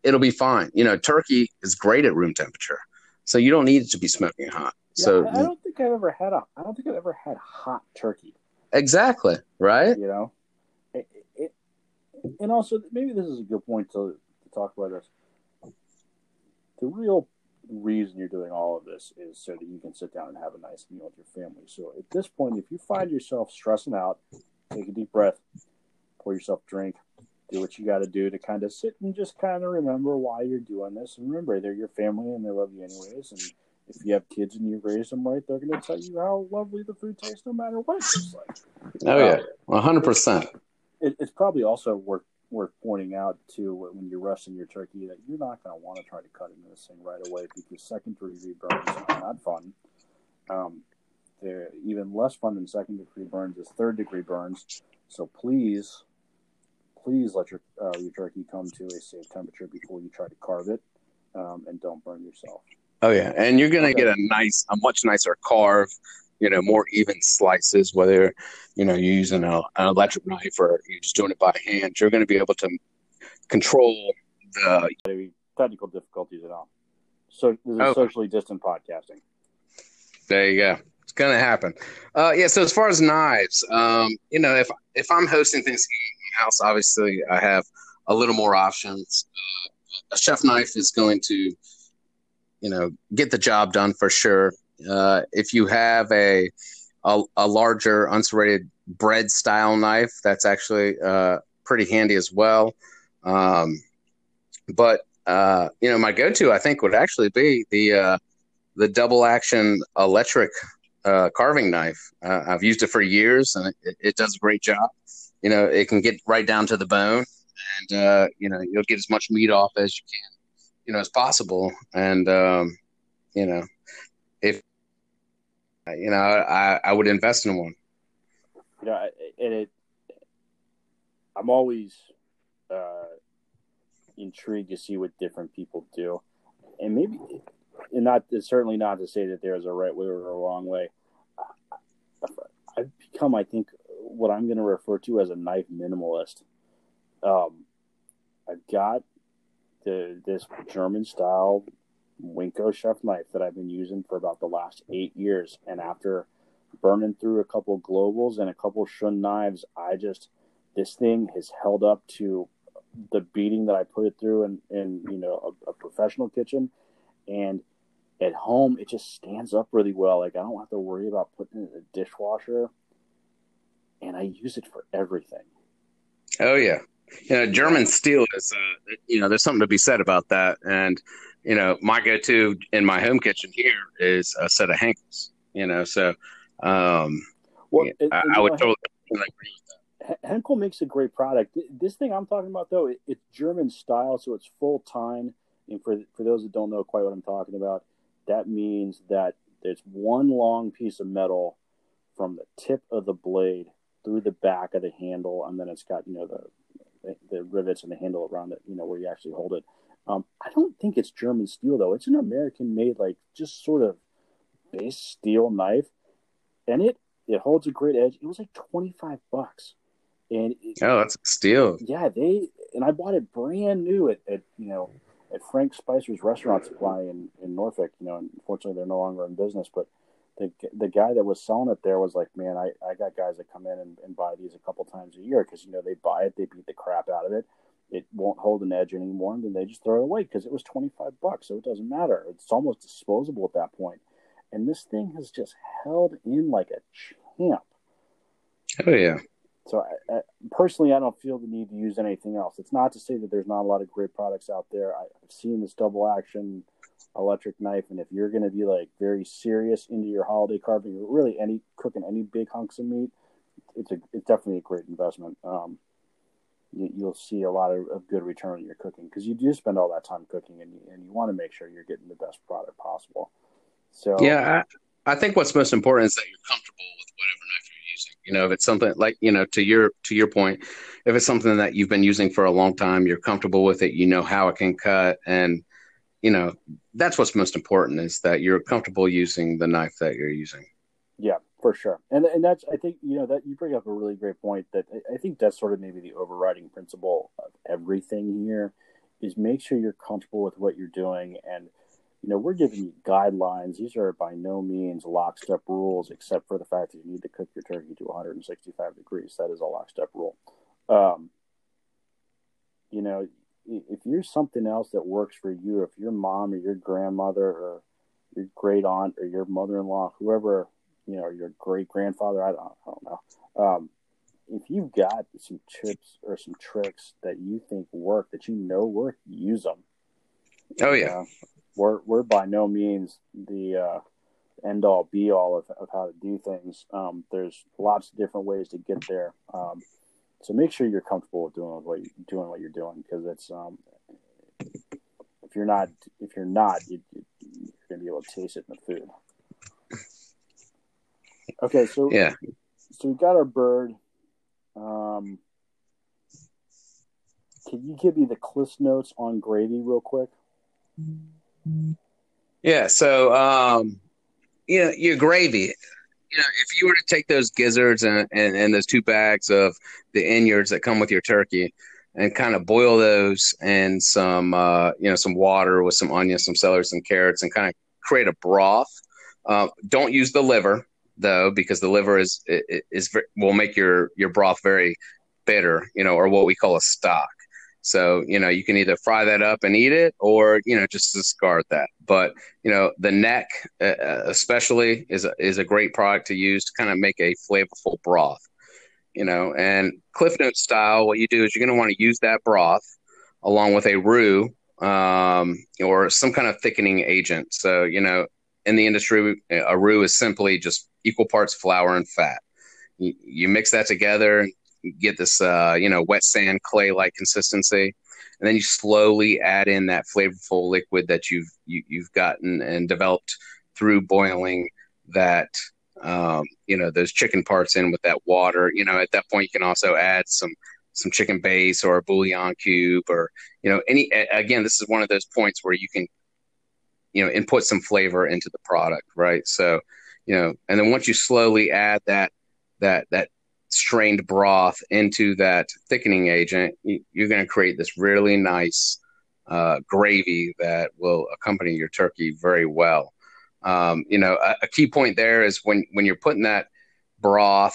it'll be fine. You know, turkey is great at room temperature, so you don't need it to be smoking hot. Yeah, So I, I don't think I've ever had a. I don't think I've ever had hot turkey. exactly, right? You know, it, it, and also maybe this is a good point to, to talk about this. The real reason you're doing all of this is so that you can sit down and have a nice meal with your family. So at this point, if you find yourself stressing out, take a deep breath, pour yourself a drink, do what you got to do to kind of sit and just kind of remember why you're doing this. And remember, they're your family and they love you anyways. And if you have kids and you raise them right, they're going to tell you how lovely the food tastes no matter what it tastes like. Oh, yeah, one hundred percent. It, it's probably also worth worth pointing out, too, when you're resting your turkey, that you're not going to want to try to cut into this thing right away because second-degree burns are not fun. Um, they're even less fun than second-degree burns is third-degree burns. So please, please let your uh, your turkey come to a safe temperature before you try to carve it, um, and don't burn yourself. Oh, yeah, and you're going to Okay. get a nice, a much nicer carve, you know, more even slices, whether, you know, you're using a, an electric knife or you're just doing it by hand. You're going to be able to control the Technical difficulties at all. So this is Oh. socially distant podcasting. There you go. It's gonna happen. Uh, yeah. So as far as knives, um, you know, if if I'm hosting things in my house, obviously I have a little more options. Uh, a chef knife is going to, you know, get the job done for sure. Uh, if you have a, a a larger unserrated bread style knife, that's actually uh, pretty handy as well. Um, but uh, you know, my go-to I think would actually be the uh, the double action electric uh, carving knife. Uh, I've used it for years, and it, it does a great job. You know, it can get right down to the bone, and uh, you know, you'll get as much meat off as you can, you know, as possible. And um, you know, if you know, I, I would invest in one. You know, and it. I'm always uh, intrigued to see what different people do, and maybe, and not it's certainly not to say that there's a right way or a wrong way. I've become, I think, what I'm going to refer to as a knife minimalist. Um, I've got the this German style Winco chef knife that I've been using for about the last eight years, and after burning through a couple globals and a couple Shun knives, I just this thing has held up to the beating that I put it through in, in you know a, a professional kitchen, and at home it just stands up really well. Like I don't have to worry about putting it in the dishwasher, and I use it for everything. Oh yeah, you know, German steel is uh, you know, there's something to be said about that. And you know, my go-to in my home kitchen here is a set of Henkels. You know, so um, Well, yeah, and, I, and, I would know, totally agree with that. Henkel makes a great product. This thing I'm talking about, though, it, it's German style, so it's full tine. And for for those that don't know quite what I'm talking about, that means that there's one long piece of metal from the tip of the blade through the back of the handle, and then it's got you know the the rivets and the handle around it, you know where you actually hold it. Um, I don't think it's German steel though. It's an American-made, like just sort of base steel knife, and it it holds a great edge. It was like twenty-five bucks. And it, Oh, that's steel. Yeah, they and I bought it brand new at, at you know at Frank Spicer's Restaurant Supply in, in Norfolk. You know, and unfortunately they're no longer in business. But the the guy that was selling it there was like, man, I, I got guys that come in and, and buy these a couple times a year because you know they buy it, they beat the crap out of it. It won't hold an edge anymore, and then they just throw it away because it was twenty-five bucks, so it doesn't matter. It's almost disposable at that point. And this thing has just held in like a champ. Oh yeah. So I, I, personally, I don't feel the need to use anything else. It's not to say that there's not a lot of great products out there. I, I've seen this double action electric knife, and if you're going to be like very serious into your holiday carving, or really any cooking any big hunks of meat, it's a it's definitely a great investment. Um, you, you'll see a lot of, of good return on your cooking because you do spend all that time cooking, and you, and you want to make sure you're getting the best product possible. So Yeah, I, I think what's most important is that you're comfortable with whatever knife you're using. You know, if it's something like, you know, to your to your point, if it's something that you've been using for a long time, you're comfortable with it, you know how it can cut, and you know, that's what's most important is that you're comfortable using the knife that you're using. Yeah, for sure. And and that's, I think, you know, that you bring up a really great point that I, I think that's sort of maybe the overriding principle of everything here is make sure you're comfortable with what you're doing. And, you know, we're giving you guidelines. These are by no means lockstep rules, except for the fact that you need to cook your turkey to one hundred sixty-five degrees. That is a lockstep rule. Um, you know, if you're something else that works for you, if your mom or your grandmother or your great aunt or your mother-in-law, whoever, you know, or your great grandfather, I don't, I don't know. Um, if you've got some tips or some tricks that you think work, that you know work, use them. Oh yeah. Uh, we're we're by no means the uh, end all be all of, of how to do things. Um, there's lots of different ways to get there. Um, so make sure you're comfortable with doing what you doing what you're doing, because it's um, if you're not if you're not you, you're gonna be able to taste it in the food. Okay, so yeah, so we got our bird. Um, can you give me the Cliff Notes on gravy real quick? yeah. So, um, you know, your gravy. You know, if you were to take those gizzards and, and, and those two bags of the innards that come with your turkey and kind of boil those in some, uh, you know, some water with some onions, some celery, some carrots, and kind of create a broth. Uh, don't use the liver though, because the liver is is, is will make your your broth very bitter, you know, or what we call a stock. So, you know, you can either fry that up and eat it, or, you know, just discard that. But, you know, the neck uh, especially is a, is a great product to use to kind of make a flavorful broth, you know. And Cliff Note style, what you do is you're going to want to use that broth along with a roux um, or some kind of thickening agent. So, you know, in the industry, a roux is simply just equal parts flour and fat. You, you mix that together, get this, uh, you know, wet sand clay-like consistency, and then you slowly add in that flavorful liquid that you've you, you've gotten and developed through boiling that, um, you know, those chicken parts in with that water. You know, at that point, you can also add some some chicken base or a bouillon cube, or, you know, any. Again, this is one of those points where you can, you know, input some flavor into the product, right? So, you know, and then once you slowly add that that that strained broth into that thickening agent, you're going to create this really nice uh, gravy that will accompany your turkey very well. Um, you know, a, a key point there is when, when you're putting that broth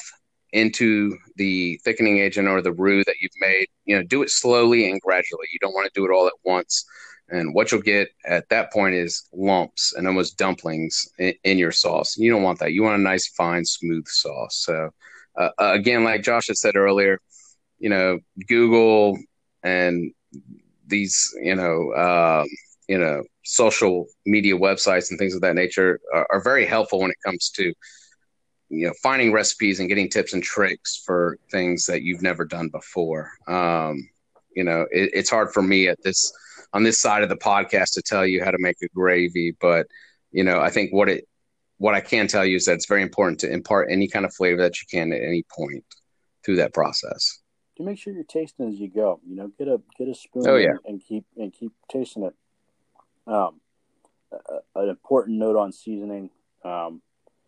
into the thickening agent or the roux that you've made, you know, do it slowly and gradually. You don't want to do it all at once. And what you'll get at that point is lumps and almost dumplings in, in your sauce. You don't want that. You want a nice, fine, smooth sauce. So, Uh, again, like Josh had said earlier, you know, Google and these, you know, uh, you know, social media websites and things of that nature are, are very helpful when it comes to, you know, finding recipes and getting tips and tricks for things that you've never done before. Um, you know, it, it's hard for me at this on this side of the podcast to tell you how to make a gravy, but, you know, I think what it What I can tell you is that it's very important to impart any kind of flavor that you can at any point through that process. To make sure you're tasting as you go, you know, get a get a spoon oh, yeah. and, and keep and keep tasting it. Um, a, an important note on seasoning: um,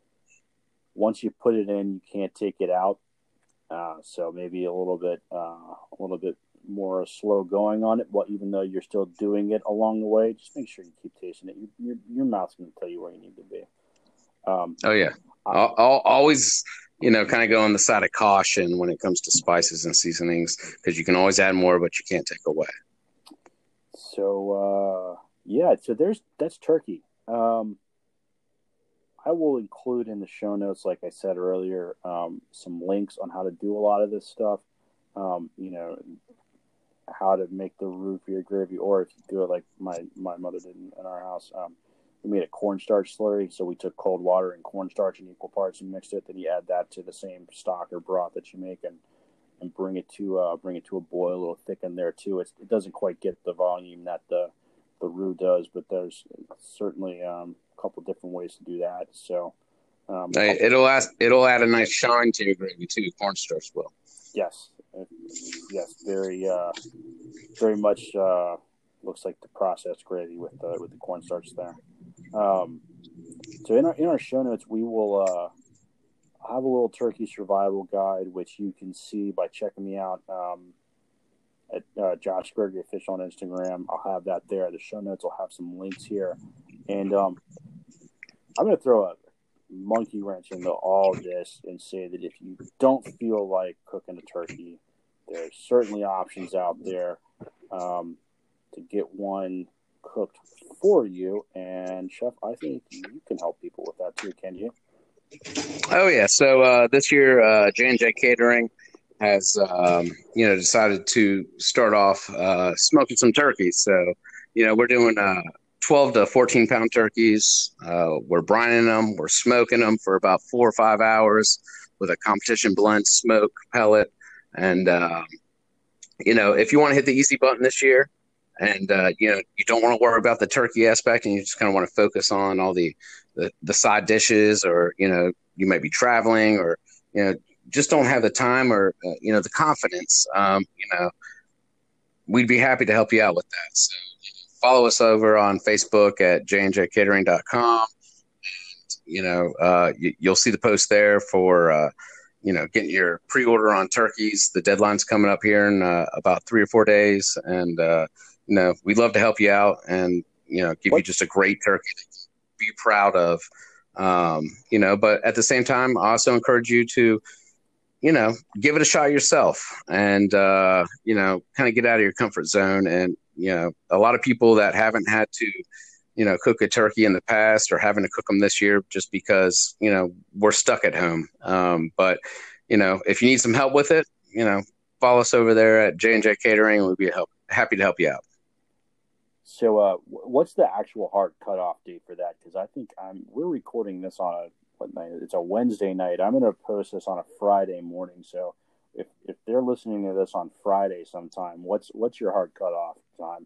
once you put it in, you can't take it out. Uh, so maybe a little bit, uh, a little bit more slow going on it. Well, even though you're still doing it along the way, just make sure you keep tasting it. Your your, your mouth's going to tell you where you need to be. Um, oh yeah, I'll, I'll always, you know, kind of go on the side of caution when it comes to spices and seasonings, because you can always add more, but you can't take away. So uh, yeah, so there's that's turkey. Um, I will include in the show notes, like I said earlier, um, some links on how to do a lot of this stuff. Um, you know, how to make the roux for your gravy, or if you do it like my my mother did in, in our house. Um, We made a cornstarch slurry, so we took cold water and cornstarch in equal parts and mixed it. Then you add that to the same stock or broth that you make, and, and bring it to uh, bring it to a boil, a little thick in there too. It's, it doesn't quite get the volume that the the roux does, but there's certainly um, a couple different ways to do that. So um, Hey, it'll add it'll add a nice shine to your gravy too. Cornstarch will. Yes, yes, very uh, very much uh, looks like the processed gravy with the with the cornstarch there. Um, so in our in our show notes, we will uh, have a little turkey survival guide, which you can see by checking me out. Um, at uh, Josh Gregory Official on Instagram. I'll have that there. The show notes will have some links here. And um, I'm going to throw a monkey wrench into all this and say that if you don't feel like cooking a turkey, there's certainly options out there um, to get one cooked for you. And Chef, I think you can help people with that too, can you? Oh yeah. So uh, this year, uh, J and J Catering has um, you know decided to start off uh, smoking some turkeys. So you know we're doing uh, twelve to fourteen pound turkeys. Uh, we're brining them. We're smoking them for about four or five hours with a competition blend smoke pellet. And um, you know if you want to hit the easy button this year, and uh, you know you don't want to worry about the turkey aspect, and you just kind of want to focus on all the, the the side dishes, or you know you might be traveling, or you know just don't have the time, or uh, you know the confidence. Um, you know, we'd be happy to help you out with that. So follow us over on Facebook at j and j catering dot com. You know, uh, you, you'll see the post there for uh, you know getting your pre-order on turkeys. The deadline's coming up here in uh, about three or four days, and uh, you know we'd love to help you out and you know give What? you just a great turkey that you be proud of. Um, you know, but at the same time, I also encourage you to you know, give it a shot yourself and, uh, you know, kind of get out of your comfort zone. And, you know, a lot of people that haven't had to, you know, cook a turkey in the past or having to cook them this year just because, you know, we're stuck at home. Um, but, you know, if you need some help with it, you know, follow us over there at J and J Catering. We'd be help, happy to help you out. So uh, what's the actual hard cutoff date for that? Because I think I'm, we're recording this on a, what night? It's a Wednesday night. I'm going to post this on a Friday morning. So if if they're listening to this on Friday sometime, what's what's your hard cutoff time?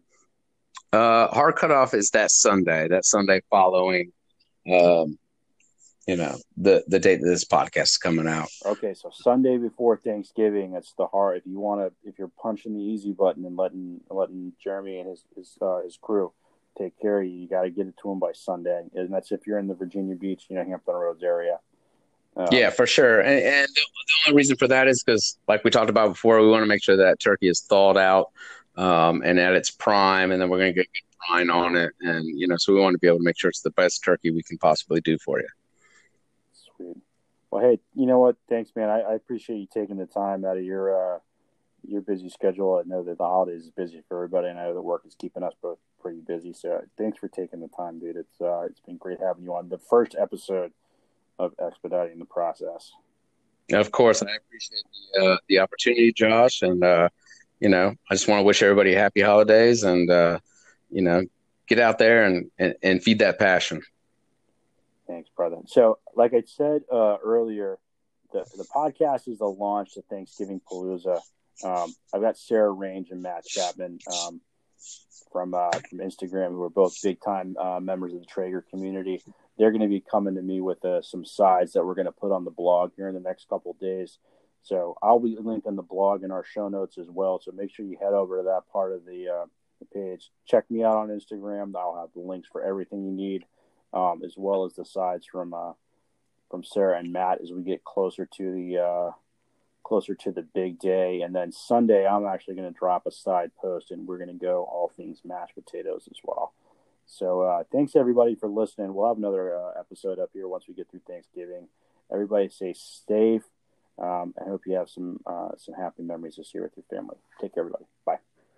Uh, hard cutoff is that Sunday, that Sunday following, um, you know, the, the date that this podcast is coming out. Okay, so Sunday before Thanksgiving, it's the hard. If you want to, if you're punching the easy button and letting letting Jeremy and his his uh, his crew take care of you, you got to get it to them by Sunday, and that's if you're in the Virginia Beach, you know, Hampton Roads area. Um, Yeah, for sure. And, and the, the only reason for that is because, like we talked about before, we want to make sure that turkey is thawed out um, and at its prime, and then we're going to get good brine on it. And, you know, so we want to be able to make sure it's the best turkey we can possibly do for you. Sweet. Well, hey, you know what? Thanks, man. I, I appreciate you taking the time out of your uh, your busy schedule. I know that the holidays is busy for everybody, and I know that work is keeping us both pretty busy. So thanks for taking the time, dude. It's uh, it's been great having you on the first episode of Expediting the Process. Of course, and I appreciate the uh, the opportunity, Josh. And uh, you know, I just want to wish everybody happy holidays, and uh, you know, get out there and, and, and feed that passion. Thanks, brother. So, like I said uh, earlier, the the podcast is the launch to Thanksgiving Palooza. Um, I've got Sarah Range and Matt Chapman um, from uh, from Instagram, who are both big time uh, members of the Traeger community. They're going to be coming to me with uh, some sides that we're going to put on the blog here in the next couple of days. So I'll be linking the blog in our show notes as well. So make sure you head over to that part of the, uh, the page. Check me out on Instagram. I'll have the links for everything you need, um, as well as the sides from uh, from Sarah and Matt as we get closer to the uh, closer to the big day. And then Sunday, I'm actually going to drop a side post, and we're going to go all things mashed potatoes as well. So uh, thanks, everybody, for listening. We'll have another uh, episode up here once we get through Thanksgiving. Everybody stay safe. Um, I hope you have some uh, some happy memories this year with your family. Take care, everybody. Bye.